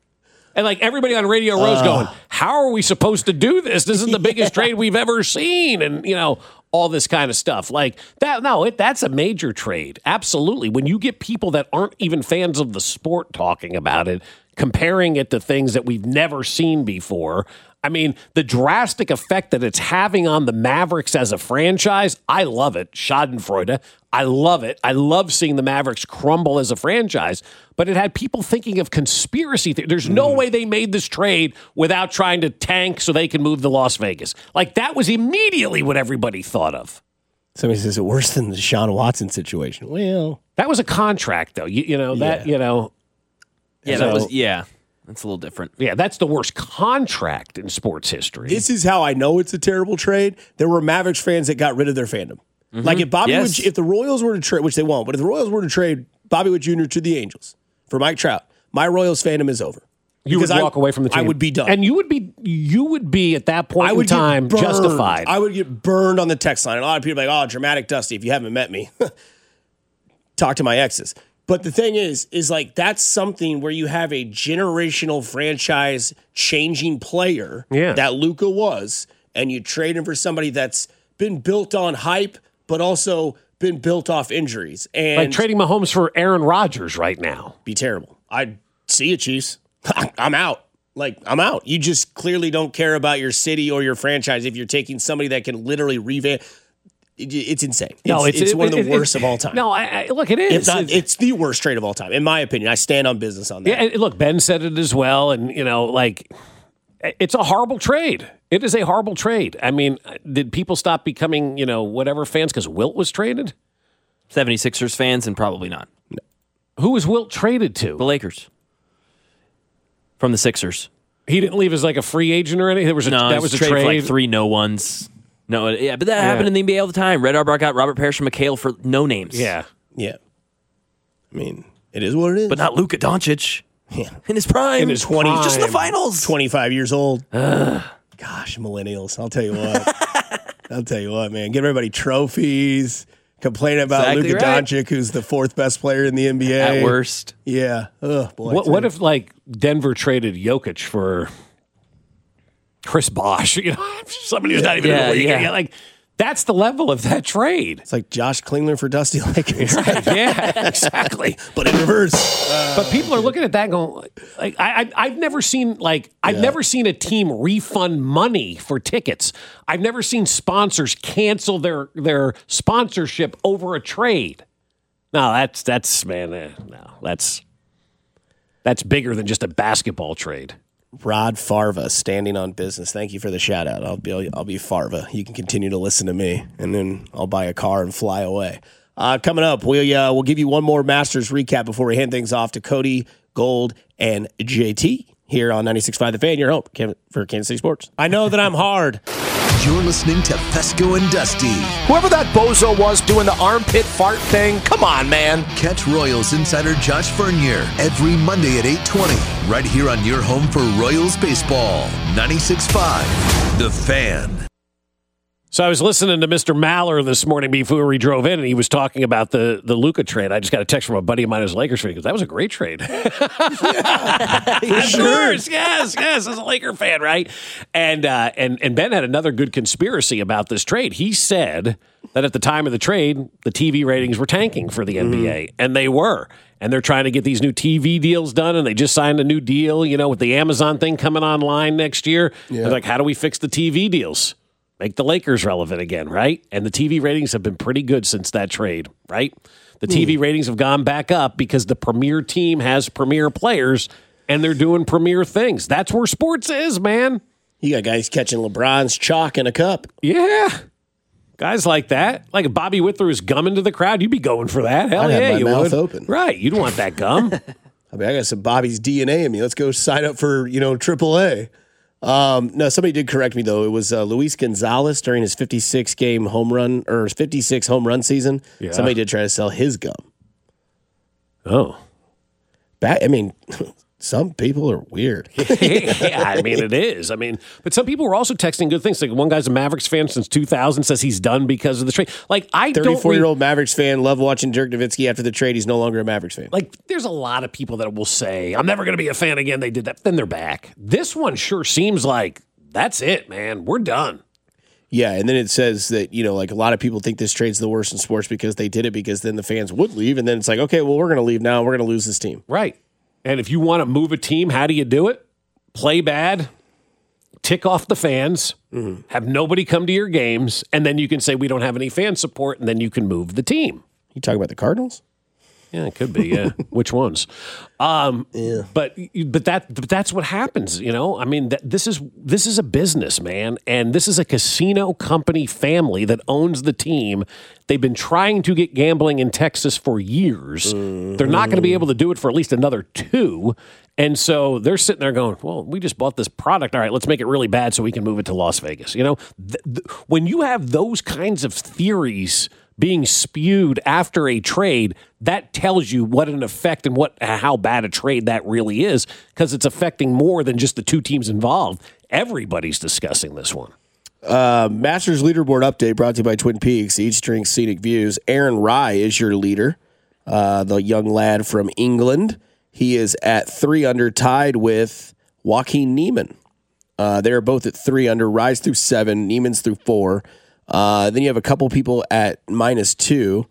And like everybody on Radio Row's going, how are we supposed to do this? This is the biggest trade we've ever seen. And, all this kind of stuff like that. No, that's a major trade. Absolutely. When you get people that aren't even fans of the sport talking about it, comparing it to things that we've never seen before. I mean, the drastic effect that it's having on the Mavericks as a franchise, I love it. Schadenfreude. I love it. I love seeing the Mavericks crumble as a franchise, but it had people thinking of conspiracy theories. There's no way they made this trade without trying to tank so they can move to Las Vegas. Like, that was immediately what everybody thought of. Somebody says it worse than the Deshaun Watson situation. Well, that was a contract, though. That's a little different. Yeah, that's the worst contract in sports history. This is how I know it's a terrible trade. There were Mavericks fans that got rid of their fandom. Mm-hmm. Like if if the Royals were to trade, which they won't, but if the Royals were to trade Bobby Witt Jr. to the Angels for Mike Trout, my Royals fandom is over. You would walk away from the team. I would be done. And you would be at that point in time justified. I would get burned on the text line. And a lot of people are like, oh, dramatic Dusty, if you haven't met me. Talk to my exes. But the thing is like that's something where you have a generational franchise changing player that Luka was, and you trade him for somebody that's been built on hype, but also been built off injuries. And like trading Mahomes for Aaron Rodgers right now. Be terrible. I'd see you, Chiefs. I'm out. I'm out. You just clearly don't care about your city or your franchise if you're taking somebody that can literally revamp. It's insane. It's one of the worst of all time. No, look, it is. It's the worst trade of all time, in my opinion. I stand on business on that. Yeah, and look, Ben said it as well, and it's a horrible trade. It is a horrible trade. I mean, did people stop becoming whatever fans because Wilt was traded? 76ers fans, and probably not. No. Who was Wilt traded to? The Lakers from the Sixers. He didn't leave as like a free agent or anything. That was a trade for like 3 no-ones. No, yeah, but that happened in the NBA all the time. Red Auerbach got Robert Parrish and McHale for no names. Yeah. I mean, it is what it is. But not Luka Doncic. Yeah. In his prime. In his 20s. Just in the finals. 25 years old. Gosh, millennials. I'll tell you what. Man. Give everybody trophies. Complain about Luka Doncic, who's the 4th best player in the NBA. At worst. Yeah. Oh, boy. What if, Denver traded Jokic for Chris Bosh, somebody who's not even in the league. Yeah. That's the level of that trade. It's like Josh Klingler for Dusty Lakers. Right, yeah, exactly. But in reverse. But people are looking at that and going, I've never seen never seen a team refund money for tickets. I've never seen sponsors cancel their sponsorship over a trade. No, that's bigger than just a basketball trade. Rod Farva, standing on business. Thank you for the shout out. I'll be Farva. You can continue to listen to me, and then I'll buy a car and fly away. Coming up, we'll give you one more Masters recap before we hand things off to Cody, Gold, and JT here on 96.5 The Fan. Your home for Kansas City Sports. I know that I'm hard. You're listening to Fesco and Dusty. Whoever that bozo was doing the armpit fart thing, come on, man. Catch Royals insider Josh Vernier every Monday at 8:20, right here on your home for Royals baseball. 96.5 The Fan. So I was listening to Mr. Maller this morning before we drove in, and he was talking about the Luka trade. I just got a text from a buddy of mine who's a Lakers fan. He goes, that was a great trade. Sure. Yes, as a Laker fan, right? And Ben had another good conspiracy about this trade. He said that at the time of the trade, the TV ratings were tanking for the NBA, and they were. And they're trying to get these new TV deals done, and they just signed a new deal, with the Amazon thing coming online next year. Yeah. They're like, how do we fix the TV deals? Make the Lakers relevant again, right? And the TV ratings have been pretty good since that trade, right? The TV ratings have gone back up because the premier team has premier players, and they're doing premier things. That's where sports is, man. You got guys catching LeBron's chalk in a cup. Yeah. Guys like that. Like if Bobby Witt threw his gum into the crowd, you'd be going for that. Hell yeah, you would. I'd have my mouth open. Right. You'd want that gum. I got some Bobby's DNA in me. Let's go sign up for, AAA. No, somebody did correct me though. It was Luis Gonzalez during his 56 home run season. Yeah. Somebody did try to sell his gum. Oh, Some people are weird. Yeah, I mean, it is. I mean, but some people were also texting good things. Like one guy's a Mavericks fan since 2000, says he's done because of the trade. Like, 34-year-old Mavericks fan, love watching Dirk Nowitzki after the trade. He's no longer a Mavericks fan. Like, there's a lot of people that will say, I'm never going to be a fan again. They did that. Then they're back. This one sure seems like that's it, man. We're done. Yeah, and then it says that, like a lot of people think this trade's the worst in sports because they did it because then the fans would leave. And then it's like, okay, well, we're going to leave now. We're going to lose this team. Right. And if you want to move a team, how do you do it? Play bad, tick off the fans, have nobody come to your games, and then you can say we don't have any fan support, and then you can move the team. You talking about the Cardinals? Yeah, it could be. Yeah, which ones? Yeah. But that's what happens. I mean, this is a business, man, and this is a casino company family that owns the team. They've been trying to get gambling in Texas for years. They're not going to be able to do it for at least another 2. And so they're sitting there going, well, we just bought this product. All right, let's make it really bad so we can move it to Las Vegas. When you have those kinds of theories being spewed after a trade, that tells you what an effect and how bad a trade that really is, because it's affecting more than just the 2 teams involved. Everybody's discussing this one. Masters leaderboard update brought to you by Twin Peaks. Each drinks scenic views. Aaron Rye is your leader, the young lad from England. He is at 3 under, tied with Joaquin Niemann. They're both at 3 under. Rye's through 7. Niemann's through 4. Then you have a couple people at -2.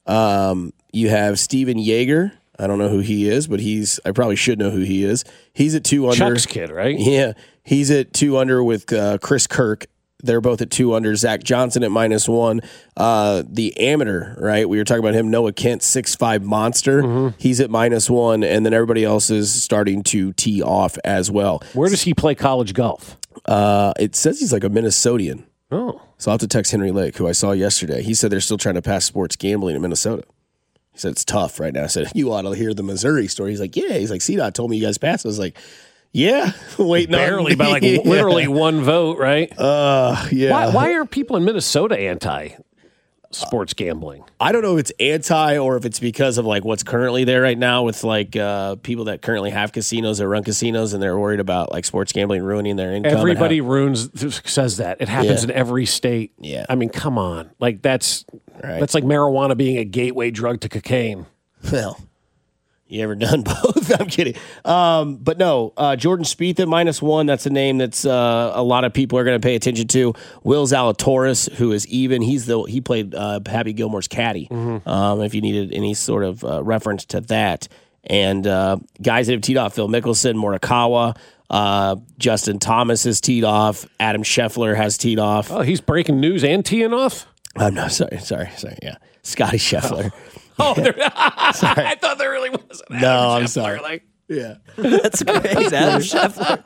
You have Steven Yeager. I don't know who he is, but I probably should know who he is. He's at 2 under. Chuck's kid, right? Yeah. He's at 2 under with Chris Kirk. They're both at 2 under. Zach Johnson at -1. The amateur, right? We were talking about him. Noah Kent, 6'5" monster. He's at -1. And then everybody else is starting to tee off as well. Where does he play college golf? It says he's like a Minnesotan. Oh. So I'll have to text Henry Lake, who I saw yesterday. He said they're still trying to pass sports gambling in Minnesota. He said it's tough right now. I said, you ought to hear the Missouri story. He's like, yeah. He's like, CDOT told me you guys passed. I was like, yeah. Wait, no. Barely, by like literally 1 vote, right? Yeah. Why are people in Minnesota anti-sports gambling? I don't know if it's anti or if it's because of like what's currently there right now with like people that currently have casinos or run casinos and they're worried about like sports gambling ruining their income. Everybody says that. It happens in every state. Yeah. I mean, come on. Like that's like marijuana being a gateway drug to cocaine. Well, you ever done both? I'm kidding. But no, Jordan Spieth at -1. That's a name that's a lot of people are going to pay attention to. Will Zalatoris, who is even. He played Happy Gilmore's caddy. If you needed any sort of reference to that. And guys that have teed off: Phil Mickelson, Morikawa, Justin Thomas has teed off. Adam Scheffler has teed off. Oh, he's breaking news and teeing off? I'm no, sorry. Yeah, Scotty Scheffler. Oh, I thought there really was an Adam I'm Scheffler, sorry. Like, yeah, That's great. Adam Scheffler.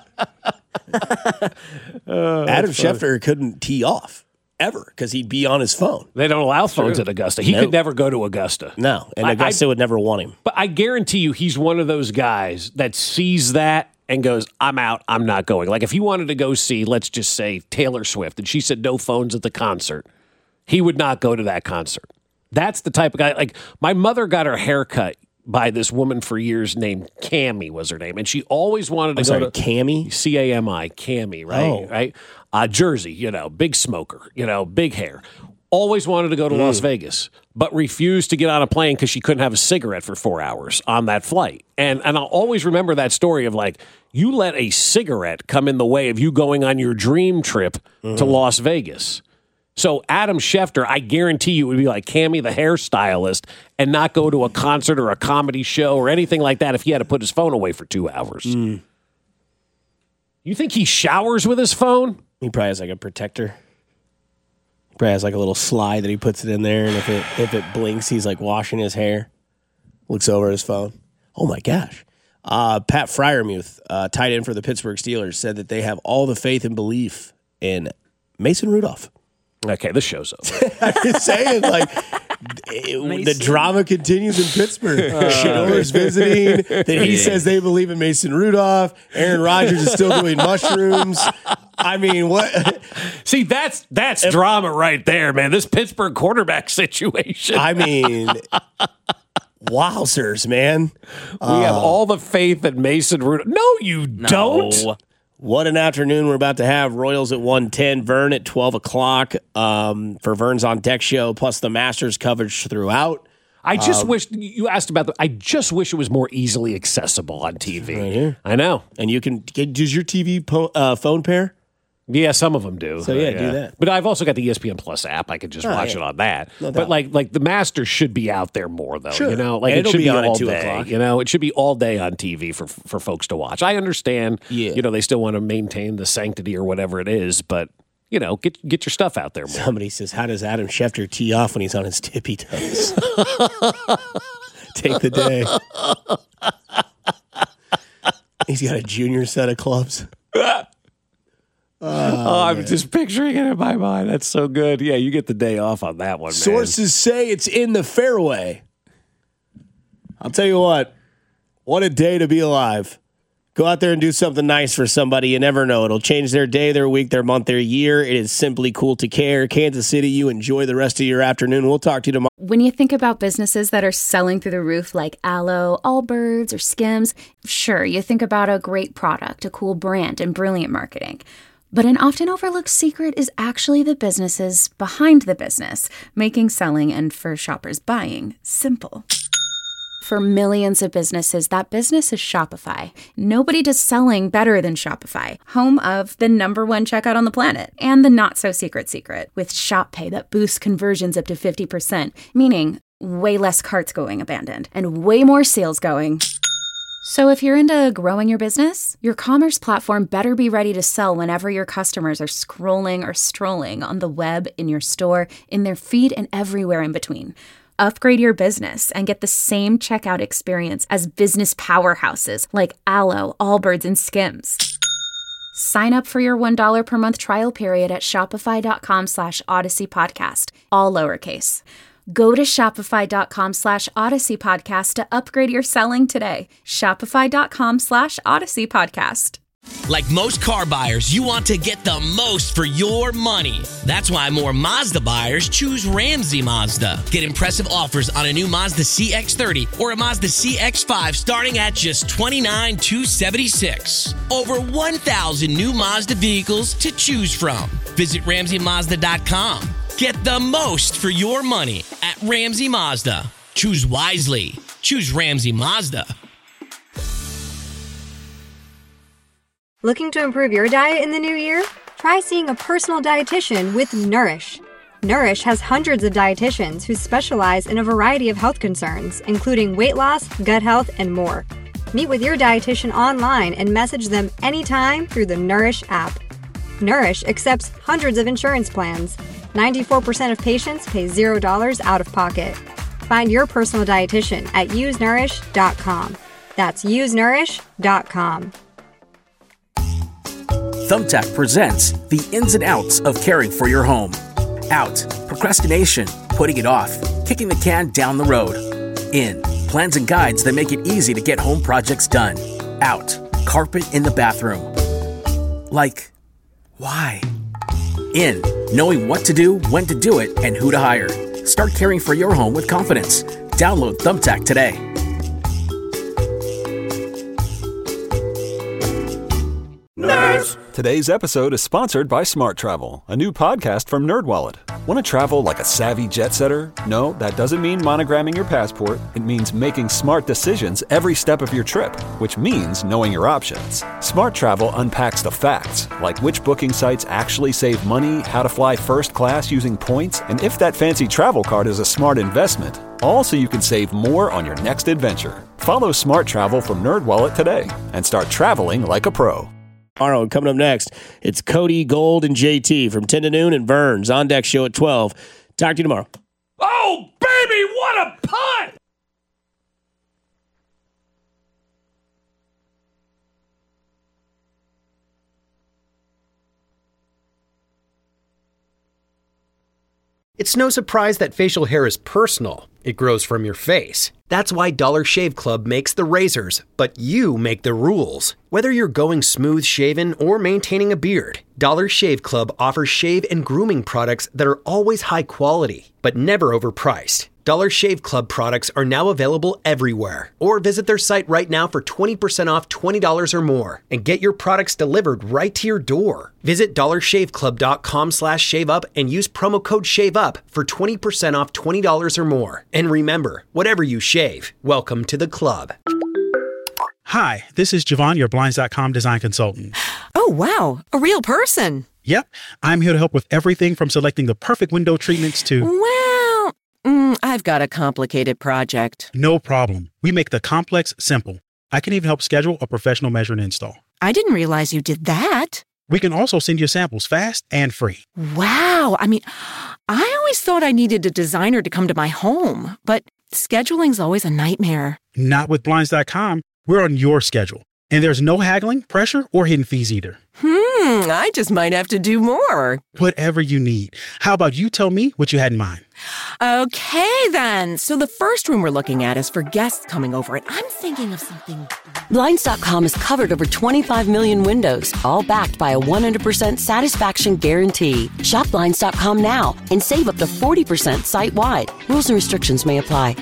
Adam Scheffler couldn't tee off ever because he'd be on his phone. they don't allow phones at Augusta. He could never go to Augusta. No, and Augusta would never want him. But I guarantee you he's one of those guys that sees that and goes, I'm out, I'm not going. Like if he wanted to go see, let's just say, Taylor Swift, and she said no phones at the concert, he would not go to that concert. That's the type of guy. Like my mother got her hair cut by this woman for years named Cammie was her name. And she always wanted to go to Cammie? Cammie, Cammie, right? Oh. Right? Jersey, big smoker, big hair. Always wanted to go to Las Vegas, but refused to get on a plane because she couldn't have a cigarette for 4 hours on that flight. And I'll always remember that story of like, you let a cigarette come in the way of you going on your dream trip to Las Vegas. So Adam Schefter, I guarantee you would be like Cammie the hairstylist and not go to a concert or a comedy show or anything like that if he had to put his phone away for 2 hours. You think he showers with his phone? He probably has like a protector. He probably has like a little slide that he puts it in there, and if it blinks, he's like washing his hair. Looks over at his phone. Oh my gosh. Pat Freiermuth, tight end for the Pittsburgh Steelers, said that they have all the faith and belief in Mason Rudolph. Okay, this show's over. I'm just saying, like, the drama continues in Pittsburgh. Shador's visiting. Then he says they believe in Mason Rudolph. Aaron Rodgers is still doing mushrooms. I mean, what? See, that's drama right there, man. This Pittsburgh quarterback situation. I mean, Wowzers, man. We have all the faith in Mason Rudolph. No, you don't. What an afternoon we're about to have. Royals at 1:10, Vern at 12 o'clock for Vern's On Deck show, plus the Masters coverage throughout. I just wish you asked about I just wish it was more easily accessible on TV. Right here. I know. And you can does your TV phone pair? Yeah, some of them do. So yeah, do that. But I've also got the ESPN Plus app. I could just watch it on that. No but doubt. like the Masters should be out there more though. Sure. You know, like And it should it'll be be on at all 2 day. o'clock. You know, it should be all day on TV for folks to watch. I understand. Yeah. You know, they still want to maintain the sanctity or whatever it is, but you know, get your stuff out there more. Somebody says, how does Adam Schefter tee off when he's on his tippy toes? Take the day. He's got a junior set of clubs. I'm just picturing it in my mind. That's so good. Yeah, you get the day off on that one, man. Sources say it's in the fairway. I'll tell you what a day to be alive. Go out there and do something nice for somebody. You never know. It'll change their day, their week, their month, their year. It is simply cool to care. Kansas City, you enjoy the rest of your afternoon. We'll talk to you tomorrow. When you think about businesses that are selling through the roof like Aloe, Allbirds, or Skims, sure, you think about a great product, a cool brand, and brilliant marketing. But an often overlooked secret is actually the businesses behind the business, making selling and for shoppers buying simple. For millions of businesses, that business is Shopify. Nobody does selling better than Shopify, home of the #1 checkout on the planet and the not-so-secret secret with Shop Pay that boosts conversions up to 50%, meaning way less carts going abandoned and way more sales going. So if you're into growing your business, your commerce platform better be ready to sell whenever your customers are scrolling or strolling on the web, in your store, in their feed, and everywhere in between. Upgrade your business and get the same checkout experience as business powerhouses like Aloe, Allbirds, and Skims. Sign up for your $1 per month trial period at shopify.com/Odyssey Podcast, all lowercase. Go to shopify.com/Odyssey Podcast to upgrade your selling today. Shopify.com/Odyssey Podcast. Like most car buyers, you want to get the most for your money. That's why more Mazda buyers choose Ramsey Mazda. Get impressive offers on a new Mazda CX-30 or a Mazda CX-5 starting at just $29,276. Over 1,000 new Mazda vehicles to choose from. Visit RamseyMazda.com. Get the most for your money at Ramsey Mazda. Choose wisely. Choose Ramsey Mazda. Looking to improve your diet in the new year? Try seeing a personal dietitian with Nourish. Nourish has hundreds of dietitians who specialize in a variety of health concerns, including weight loss, gut health, and more. Meet with your dietitian online and message them anytime through the Nourish app. Nourish accepts hundreds of insurance plans. 94% of patients pay $0 out of pocket. Find your personal dietitian at usenourish.com. That's usenourish.com. Thumbtack presents the ins and outs of caring for your home. Out, procrastination, putting it off, kicking the can down the road. In, plans and guides that make it easy to get home projects done. Out, carpet in the bathroom. Like, why? In, knowing what to do, when to do it, and who to hire. Start caring for your home with confidence. Download Thumbtack today. Nerds! Today's episode is sponsored by Smart Travel, a new podcast from NerdWallet. Want to travel like a savvy jet setter? No, that doesn't mean monogramming your passport. It means making smart decisions every step of your trip, which means knowing your options. Smart Travel unpacks the facts, like which booking sites actually save money, how to fly first class using points, and if that fancy travel card is a smart investment. All so you can save more on your next adventure. Follow Smart Travel from NerdWallet today and start traveling like a pro. Tomorrow, coming up next, it's Cody, Gold, and JT from 10 to noon and Vern's On Deck show at 12. Talk to you tomorrow. Oh, baby, what a punt! It's no surprise that facial hair is personal. It grows from your face. That's why Dollar Shave Club makes the razors, but you make the rules. Whether you're going smooth shaven or maintaining a beard, Dollar Shave Club offers shave and grooming products that are always high quality, but never overpriced. Dollar Shave Club products are now available everywhere. Or visit their site right now for 20% off $20 or more and get your products delivered right to your door. Visit dollarshaveclub.com/shaveup and use promo code SHAVEUP for 20% off $20 or more. And remember, whatever you shave, welcome to the club. Hi, this is Javon, your Blinds.com design consultant. Oh, wow. A real person. Yep. I'm here to help with everything from selecting the perfect window treatments to... Well, I've got a complicated project. No problem. We make the complex simple. I can even help schedule a professional measure and install. I didn't realize you did that. We can also send you samples fast and free. Wow. I mean, I always thought I needed a designer to come to my home, but scheduling's always a nightmare. Not with Blinds.com. We're on your schedule. And there's no haggling, pressure, or hidden fees either. I just might have to do more. Whatever you need. How about you tell me what you had in mind? Okay, then. So the first room we're looking at is for guests coming over, and I'm thinking of something... Blinds.com has covered over 25 million windows, all backed by a 100% satisfaction guarantee. Shop Blinds.com now and save up to 40% site-wide. Rules and restrictions may apply.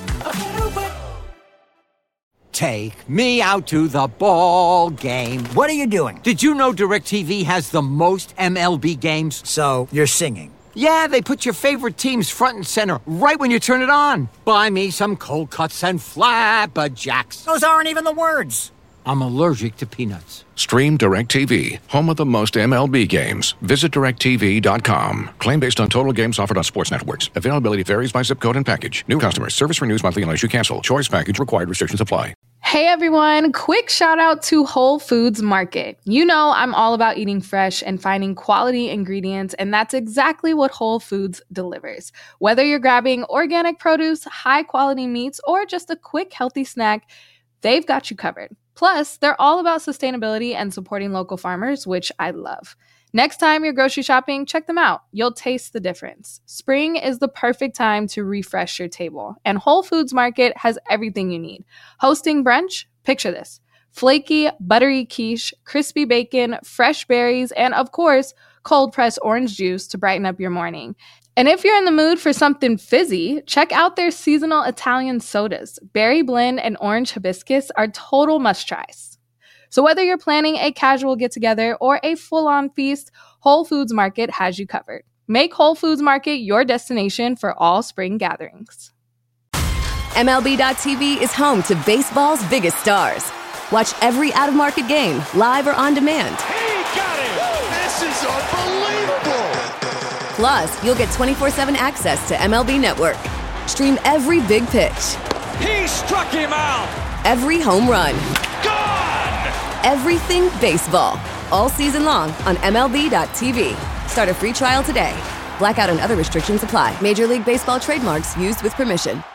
Take me out to the ball game. What are you doing? Did you know DirecTV has the most MLB games? So, you're singing. Yeah, they put your favorite teams front and center right when you turn it on. Buy me some cold cuts and flapjacks. Those aren't even the words. I'm allergic to peanuts. Stream DirecTV, home of the most MLB games. Visit DirecTV.com. Claim based on total games offered on sports networks. Availability varies by zip code and package. New customers. Service renews monthly unless you cancel. Choice package required. Restrictions apply. Hey everyone, quick shout out to Whole Foods Market. You know I'm all about eating fresh and finding quality ingredients, and that's exactly what Whole Foods delivers. Whether you're grabbing organic produce, high quality meats, or just a quick healthy snack, they've got you covered. Plus, they're all about sustainability and supporting local farmers, which I love. Next time you're grocery shopping, check them out. You'll taste the difference. Spring is the perfect time to refresh your table, and Whole Foods Market has everything you need. Hosting brunch? Picture this. Flaky, buttery quiche, crispy bacon, fresh berries, and of course, cold-pressed orange juice to brighten up your morning. And if you're in the mood for something fizzy, check out their seasonal Italian sodas. Berry blend and orange hibiscus are total must-tries. So whether you're planning a casual get-together or a full-on feast, Whole Foods Market has you covered. Make Whole Foods Market your destination for all spring gatherings. MLB.tv is home to baseball's biggest stars. Watch every out-of-market game, live or on demand. He got it! This is unbelievable! Plus, you'll get 24/7 access to MLB Network. Stream every big pitch. He struck him out! Every home run. Gone! Everything baseball. All season long on MLB.tv. Start a free trial today. Blackout and other restrictions apply. Major League Baseball trademarks used with permission.